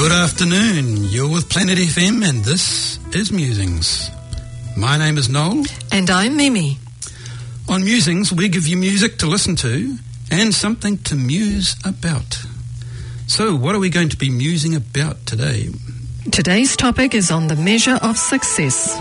Good afternoon. You're with Planet FM and this is Musings. My name is Noel. And I'm Mimi. On Musings, we give you music to listen to and something to muse about. So, what are we going to be musing about today? Today's topic is on the measure of success.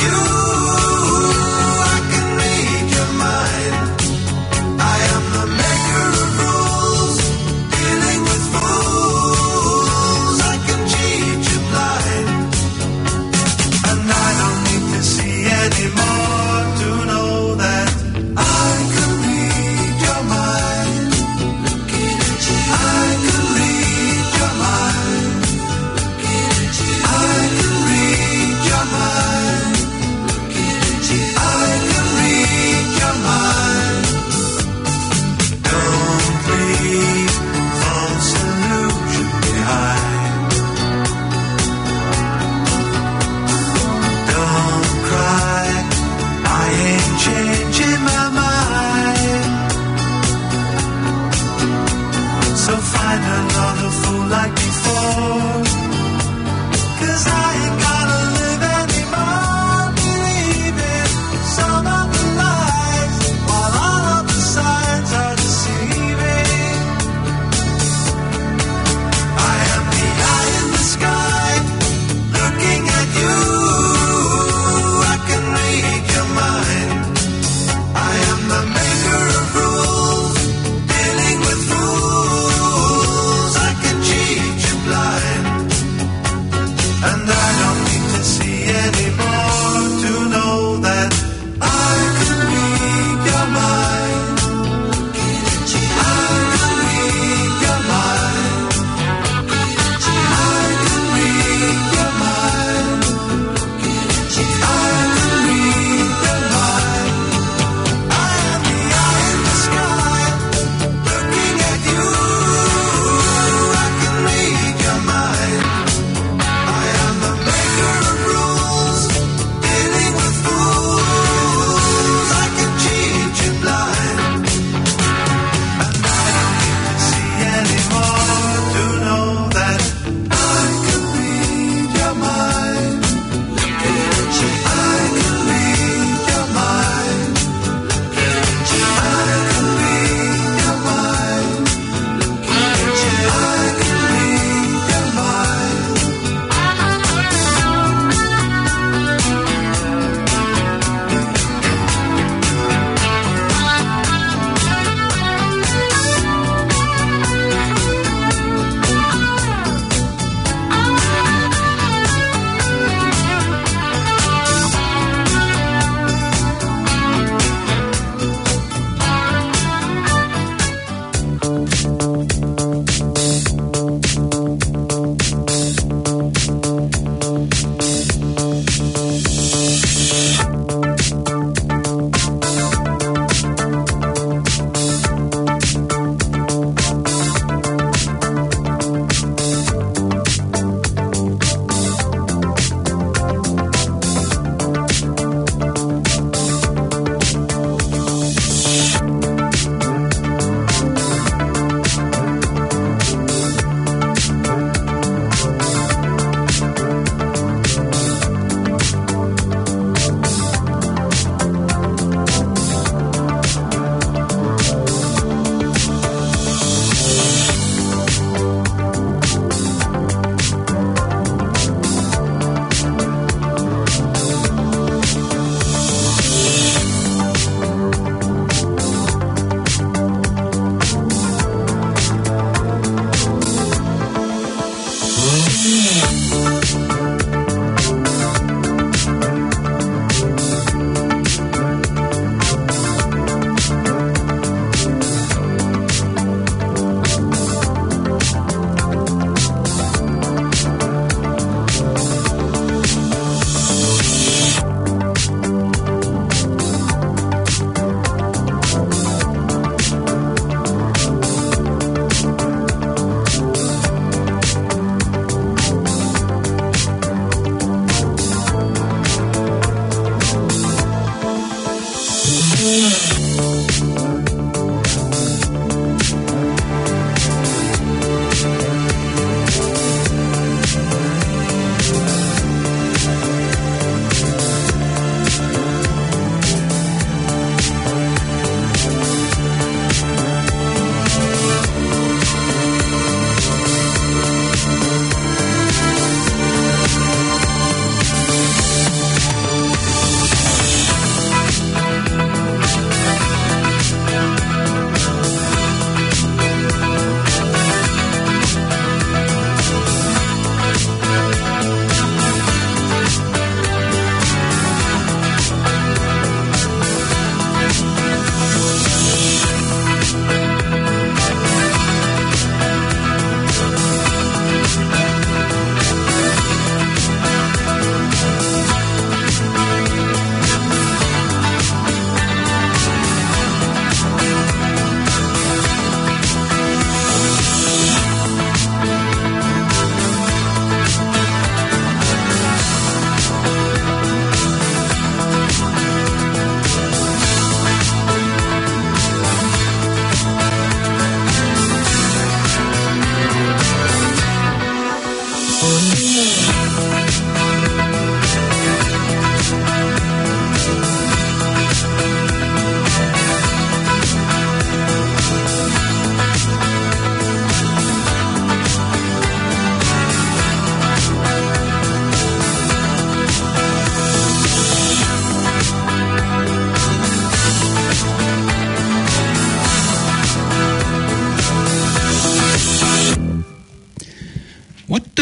you. I can read your mind. I am the maker of rules, dealing with fools. I can cheat you blind, and I don't need to see anymore to know that I can read your mind. I can read your mind. I can read your mind.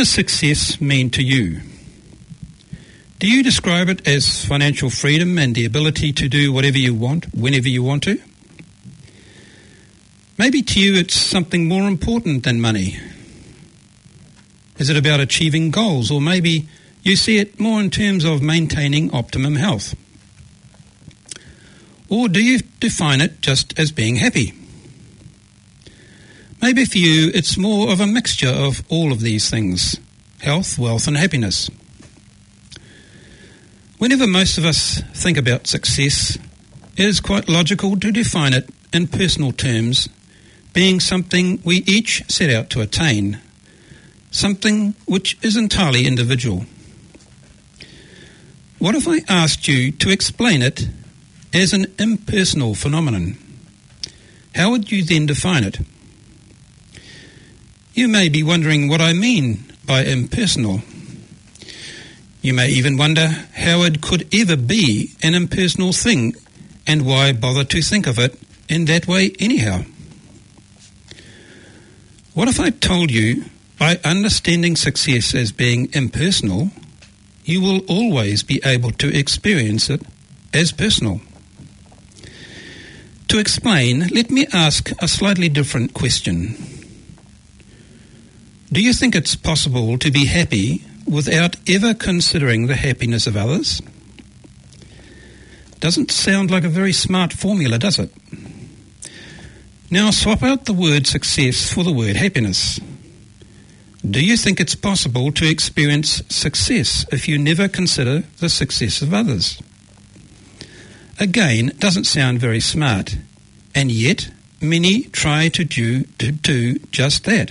does success mean to you? Do you describe it as financial freedom and the ability to do whatever you want, whenever you want to? Maybe to you it's something more important than money. Is it about achieving goals, or maybe you see it more in terms of maintaining optimum health? Or do you define it just as being happy? Maybe for you it's more of a mixture of all of these things: health, wealth and happiness. Whenever most of us think about success, it is quite logical to define it in personal terms, being something we each set out to attain, something which is entirely individual. What if I asked you to explain it as an impersonal phenomenon? How would you then define it? You may be wondering what I mean by impersonal. You may even wonder how it could ever be an impersonal thing, and why bother to think of it in that way anyhow. What if I told you, by understanding success as being impersonal, you will always be able to experience it as personal? To explain, let me ask a slightly different question. Do you think it's possible to be happy without ever considering the happiness of others? Doesn't sound like a very smart formula, does it? Now swap out the word success for the word happiness. Do you think it's possible to experience success if you never consider the success of others? Again, it doesn't sound very smart, and yet many try to do just that.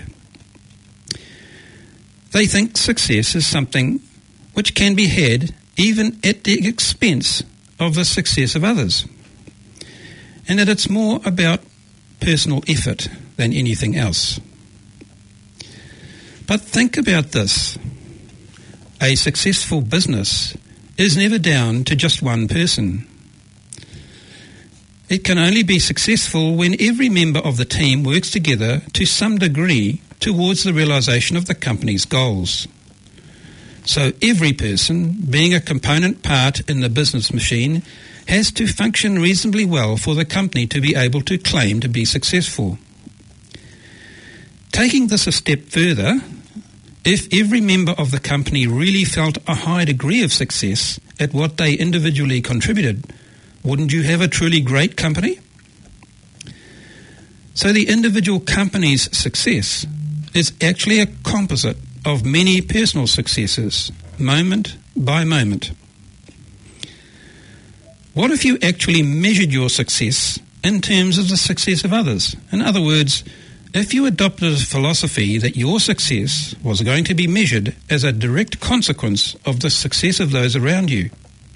They think success is something which can be had even at the expense of the success of others, and that it's more about personal effort than anything else. But think about this. A successful business is never down to just one person. It can only be successful when every member of the team works together to some degree towards the realisation of the company's goals. So every person, being a component part in the business machine, has to function reasonably well for the company to be able to claim to be successful. Taking this a step further, if every member of the company really felt a high degree of success at what they individually contributed, wouldn't you have a truly great company? So the individual company's success is actually a composite of many personal successes, moment by moment. What if you actually measured your success in terms of the success of others? In other words, if you adopted a philosophy that your success was going to be measured as a direct consequence of the success of those around you.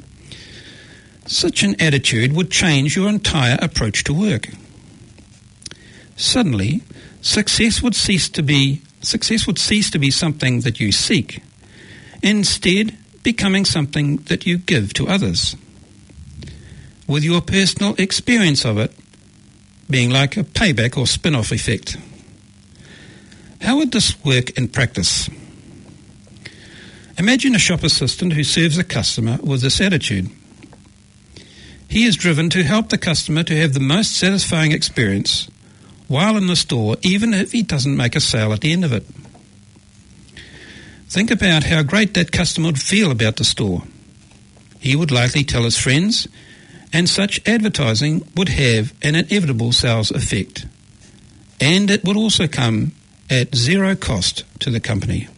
Such an attitude would change your entire approach to work. Suddenly, success would cease to be something that you seek, instead becoming something that you give to others, with your personal experience of it being like a payback or spin-off effect. How would this work in practice? Imagine a shop assistant who serves a customer with this attitude. He is driven to help the customer to have the most satisfying experience while in the store, even if he doesn't make a sale at the end of it. Think about how great that customer would feel about the store. He would likely tell his friends, and such advertising would have an inevitable sales effect. And it would also come at zero cost to the company.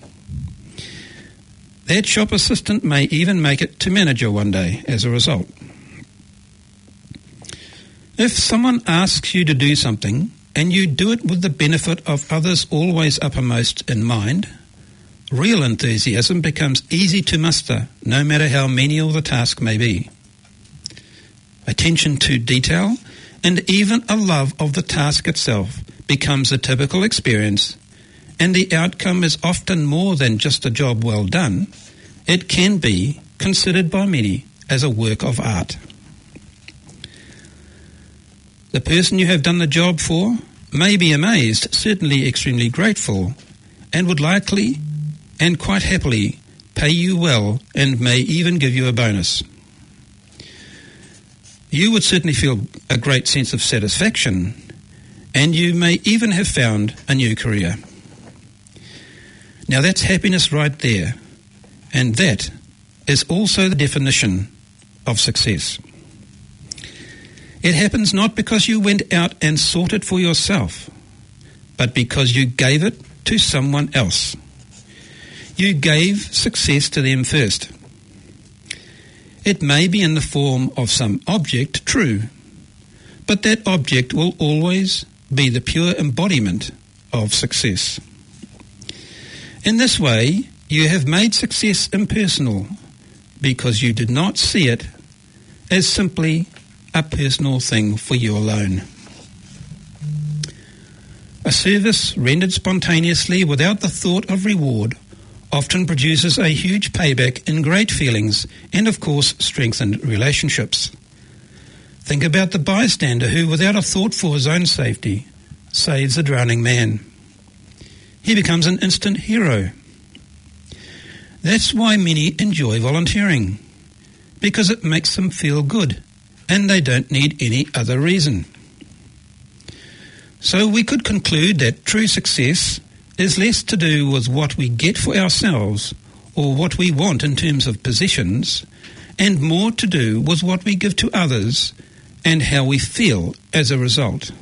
That shop assistant may even make it to manager one day as a result. If someone asks you to do something and you do it with the benefit of others always uppermost in mind, real enthusiasm becomes easy to muster, no matter how menial the task may be. Attention to detail and even a love of the task itself becomes a typical experience, and the outcome is often more than just a job well done. It can be considered by many as a work of art. The person you have done the job for may be amazed, certainly extremely grateful, and would likely and quite happily pay you well and may even give you a bonus. You would certainly feel a great sense of satisfaction, and you may even have found a new career. Now that's happiness right there, and that is also the definition of success. It happens not because you went out and sought it for yourself, but because you gave it to someone else. You gave success to them first. It may be in the form of some object, true, but that object will always be the pure embodiment of success. In this way, you have made success impersonal because you did not see it as simply a personal thing for you alone. A service rendered spontaneously without the thought of reward often produces a huge payback in great feelings and, of course, strengthened relationships. Think about the bystander who, without a thought for his own safety, saves a drowning man. He becomes an instant hero. That's why many enjoy volunteering, because it makes them feel good, and they don't need any other reason. So we could conclude that true success is less to do with what we get for ourselves or what we want in terms of possessions, and more to do with what we give to others and how we feel as a result.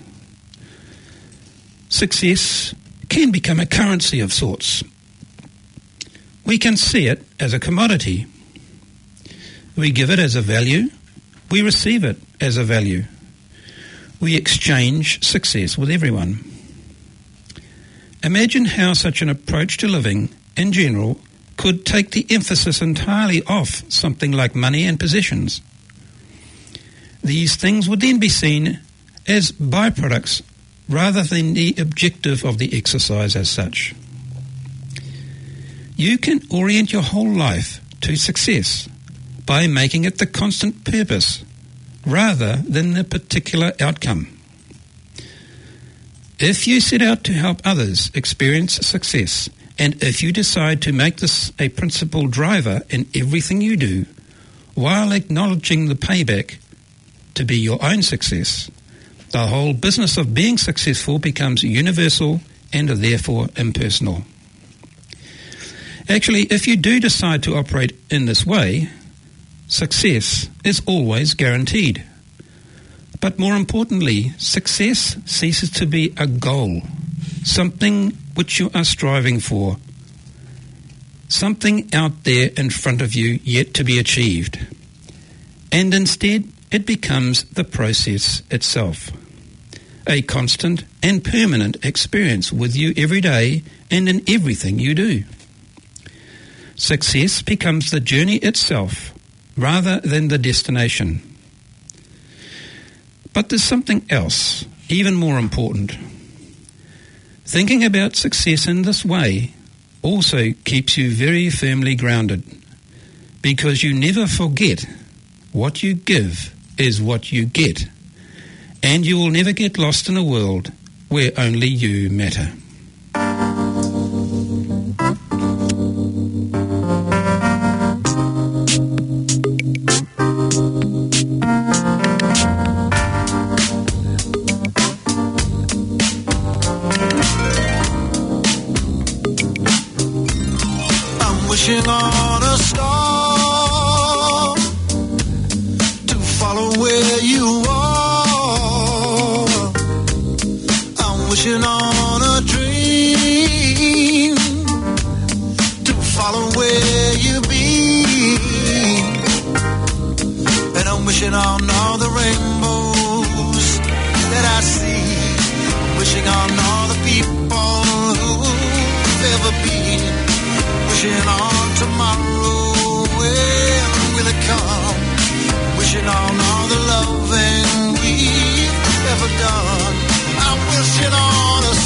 Success can become a currency of sorts. We can see it as a commodity. We give it as a value. We receive it as a value. We exchange success with everyone. Imagine how such an approach to living, in general, could take the emphasis entirely off something like money and possessions. These things would then be seen as byproducts rather than the objective of the exercise as such. You can orient your whole life to success by making it the constant purpose rather than the particular outcome. If you set out to help others experience success, and if you decide to make this a principal driver in everything you do, while acknowledging the payback to be your own success, the whole business of being successful becomes universal and therefore impersonal. Actually, if you do decide to operate in this way, success is always guaranteed. But more importantly, success ceases to be a goal, something which you are striving for, something out there in front of you yet to be achieved. And instead, it becomes the process itself, a constant and permanent experience with you every day and in everything you do. Success becomes the journey itself rather than the destination. But there's something else, even more important. Thinking about success in this way also keeps you very firmly grounded, because you never forget what you give is what you get, and you will never get lost in a world where only you matter. Wishing on a star to follow where you are. I'm wishing on a dream to follow where you be. And I'm wishing on all the rainbows that I see. Wishing on all the people who've ever been. Wishing on tomorrow, when will it come? Wishing on all the loving we've ever done. I'm wishing on a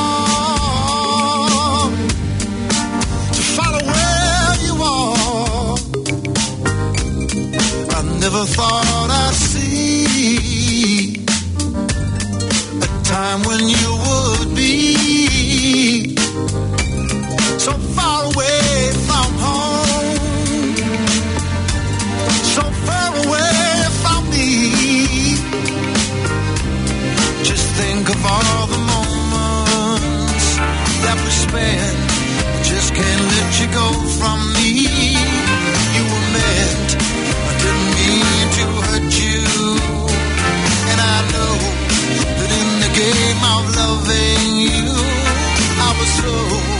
star to follow where you are. I never thought I'd see a time when you would be so far away from home, so far away from me. Just think of all the moments that we spent. Just can't let you go from me. You were meant, I didn't mean to hurt you. And I know that in the game of loving you, I was so.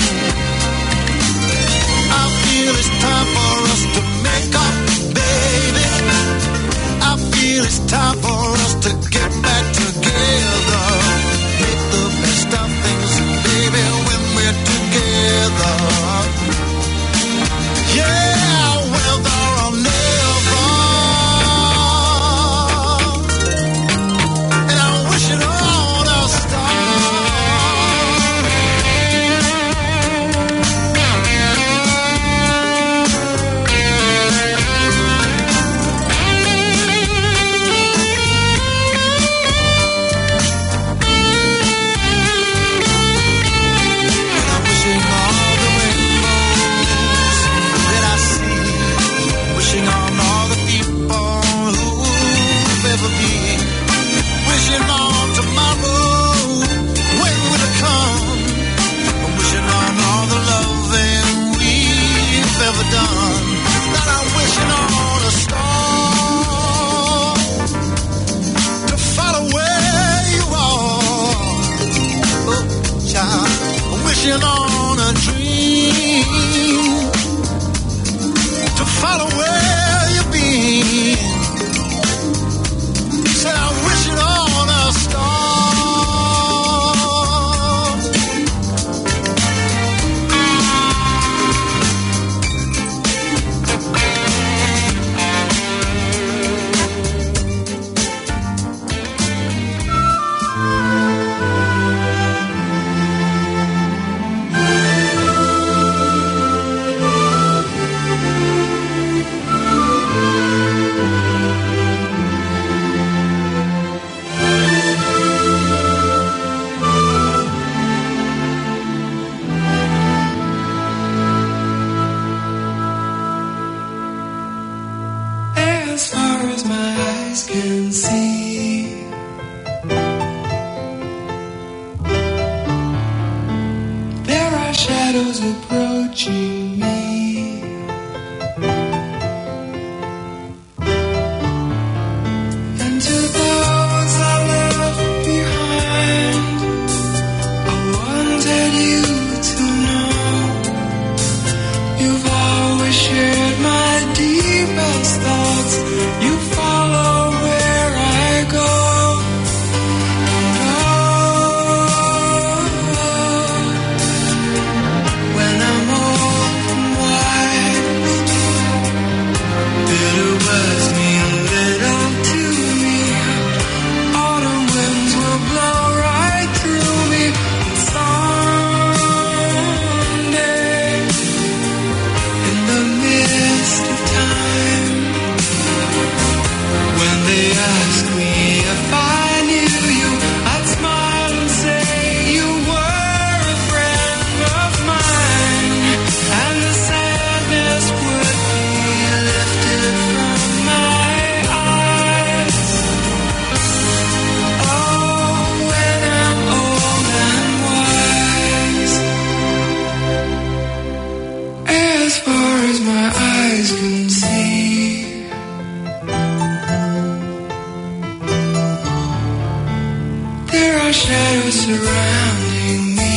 I feel it's time for us to make up, baby. I feel it's time for us to get back together. Make the best of things, baby, when we're together. Yeah, whether or never. And I wish it on a star. Wishing on tomorrow, when will it come? I'm wishing on all the loving we've ever done. That I'm wishing on a star to follow where you are. Oh, child, I'm wishing on a dream to follow where you've been. Said I'm wishing on a star. As far as my eyes can see, there are shadows approaching me. And to those I left behind, I wanted you to know you've always shared my deepest thoughts. You follow where I go. When I'm old and wise, bitter words mean little to me. Autumn winds will blow right through me. And someday, in the midst of time, when they ask me if I knew you, I'd smile and say you were a friend of mine, and the sadness would be lifted from my eyes. Oh, when I'm old and wise, as far as my eyes can see, there are shadows surrounding me.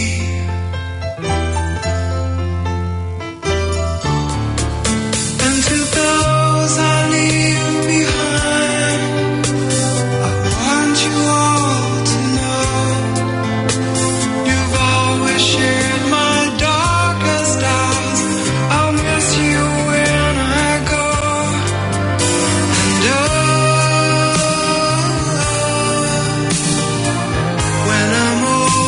And to those I leave behind, I want you all to know you've always shared my darkest hours. I'll miss you when I go. And when I'm old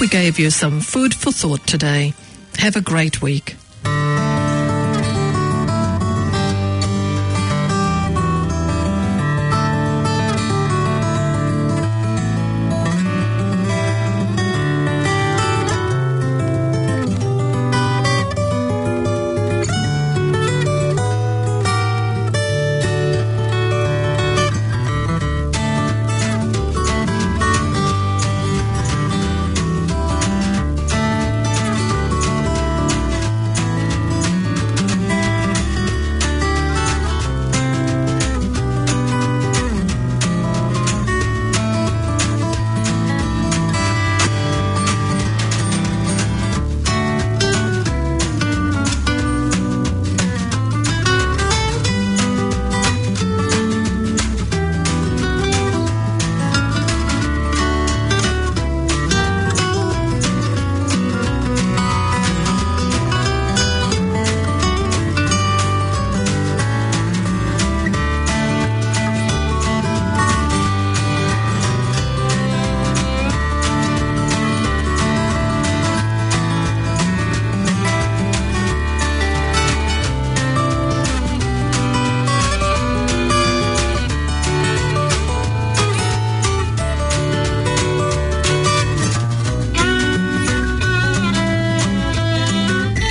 we gave you some food for thought today. Have a great week.